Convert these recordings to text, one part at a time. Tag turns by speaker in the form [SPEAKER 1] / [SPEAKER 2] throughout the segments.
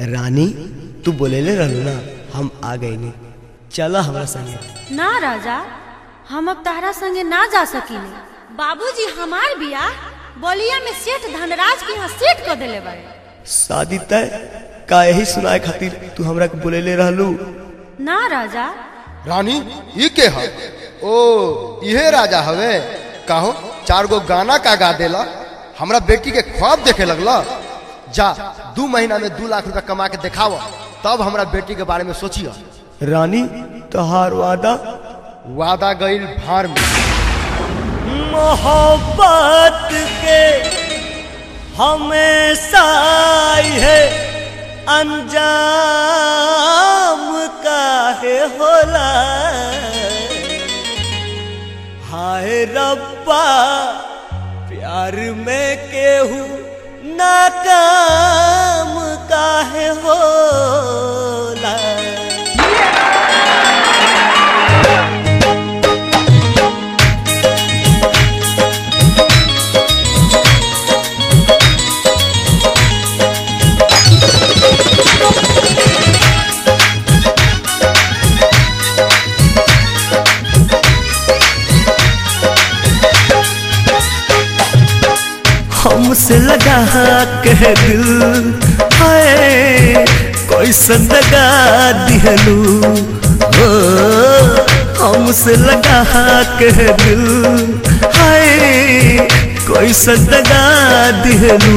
[SPEAKER 1] रानी तू बोलेले रहलू ना, हम आ गई नहीं, चला हमारा संगे।
[SPEAKER 2] ना राजा, हम अब तहरा संगे ना जा सकीले। बाबूजी हमार बियाह बलिया में सेठ धनराज के यहाँ सेट कर देले बारे।
[SPEAKER 1] शादी तय का यही सुनाए खातिर तू हमरा के बोलेले रहलू?
[SPEAKER 2] ना राजा।
[SPEAKER 3] रानी ये के है? ओ ये राजा हवे। कहो 4 गो गाना का गा देला, हमरा बेटी के ख्वाब देखे लगला। जा 2 महीना में 2 लाख रुपया कमा के दिखावा, तब हमरा बेटी के बारे में सोचिया।
[SPEAKER 1] रानी तोहार वादा
[SPEAKER 3] गईल भार में।
[SPEAKER 1] मोहब्बत के हमेशा है अंजाम काहे होला। हाय रब्बा प्यार में केहू नाकाम काहे होला। हमसे लगा के दिल है कोई संदगा दिहलू। हमसे लगा के दिल है कोई संदगा दिहलू।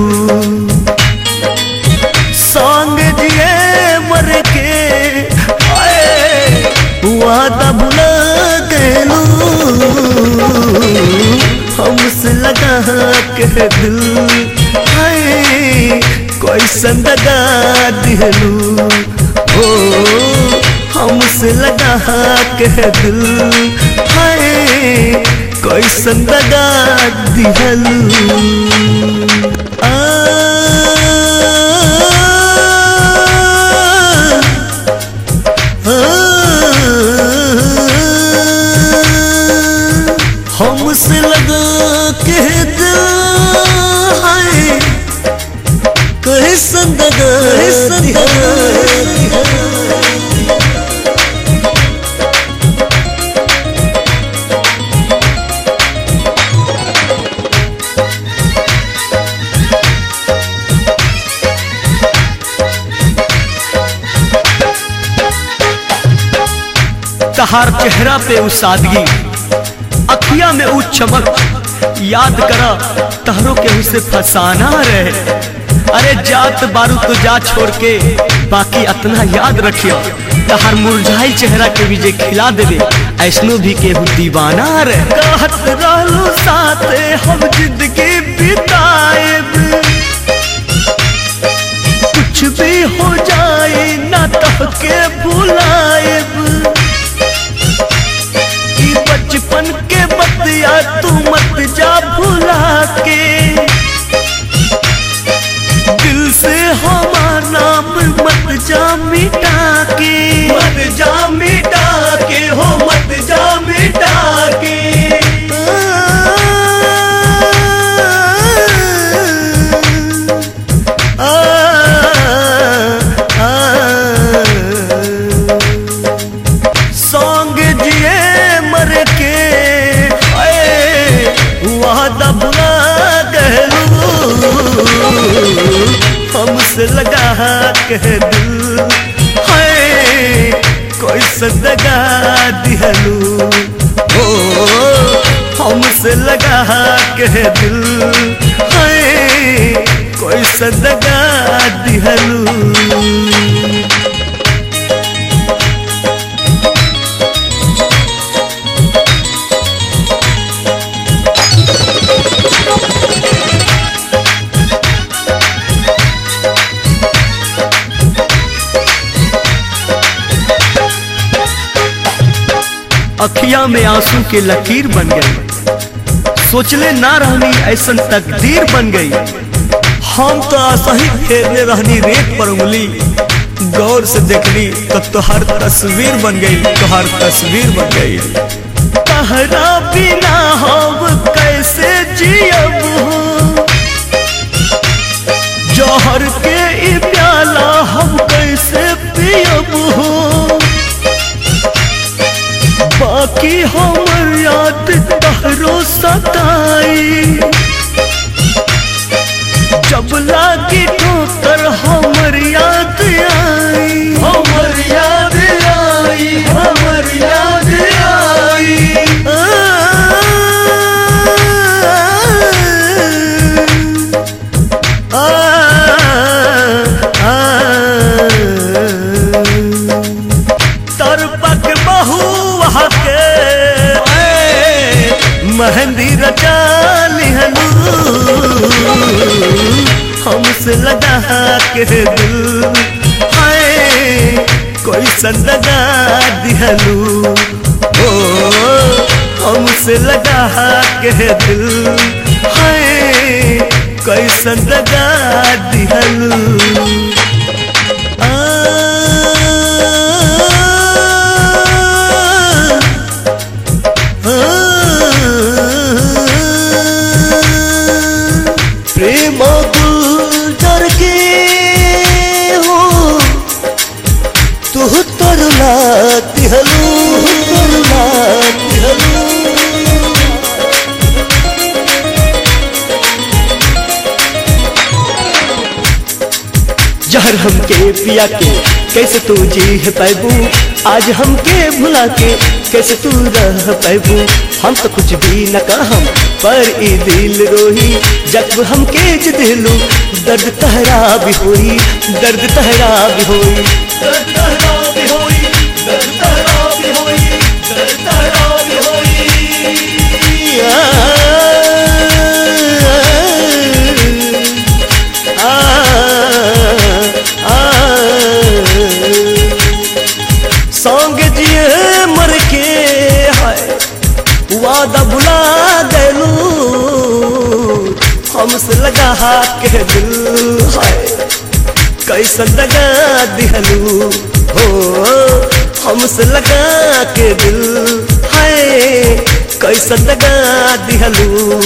[SPEAKER 1] संग जिए मर के वादा भुला गलू। हमसे लगा के दिल है कोई संदगा दिहलू। ओ हमसे लगा के दिल है कोई संदगा दिहलू। हमसे लगा के दिल है कोई संदगा तहार चेहरा पे उस सादगी, अखिया में ऊ चमक, याद करा तहरों के उसे फसाना रहे। अरे जात बारू तो जा छोड़ के, बाकी अतना याद रखियो तहार मुरझाई चेहरा के भी जे खिला देवे, ऐसनो भी केहू दीवाना रहे। कहत रहलू साथे हम जिंदगी बिताएब, कुछ भी हो जाए ना तहके भुलाएब। बचपन के बतिया तू मत जा भुला के, दिल से हमारा नाम मत जा मिटा के। मत जा मिटा के हो, मत जा मिटा के। सॉन्ग जिए मर के वादा भुला गलू। हमसे लगा के दिल है कोई संदगा दिहलू। ओ हमसे लगा के दिल है कोई संदगा दिहलू। अखिया में आंसू के लकीर बन गई, सोचले ना रहनी ऐसन तकदीर बन गई। हम तो असही फेरने रहनी रेत पर उंगली, गौर से देखली तब तो हर तस्वीर बन गई, तो हर तस्वीर बन गई। तहरा बिना हम कैसे जियब, जौहर के प्याला हम कैसन दगा दिहलू ओ हमसे लगा के दिल है कैसन दगा दिहलू प्रेम गुलजार के हो तू तरला दिहलू जहर हमके पिया के कैसे तू जी पैबू आज हमके भुला के कैसे तू रह पैबू हम तो कुछ भी न कहम पर ई दिल रोही जब हमके दिलू दर्द तहरा भी होई दर्द तहरा भी होई दर्द तहरा भी होई दर्द तहरा भी होई दर्द तहरा भी होई संग जिए मर के है वादा भुला देलू हमसे लगा के दिल है कैसन दगा दिहलू हो हमसे लगा के दिल है कैसन दगा दिहलू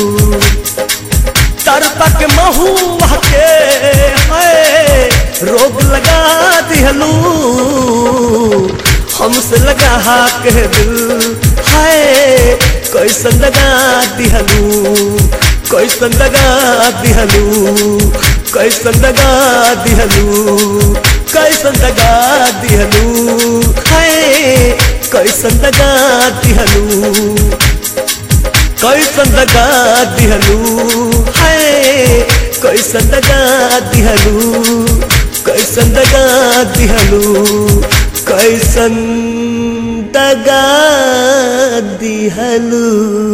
[SPEAKER 1] तरपा के महुआ के है रोग लगा दिहलू हमसे लगा के दिल है कैसन दगा दिहलू कैसन दगा दिहलू कैसन दगा दिहलू कैसन दगा दिहलू है कैसन दगा दिहलू कैसन दगा दिहलू है कैसन दगा दिहलू कैसन दगा दिहलू कैसन दगा दिहलू।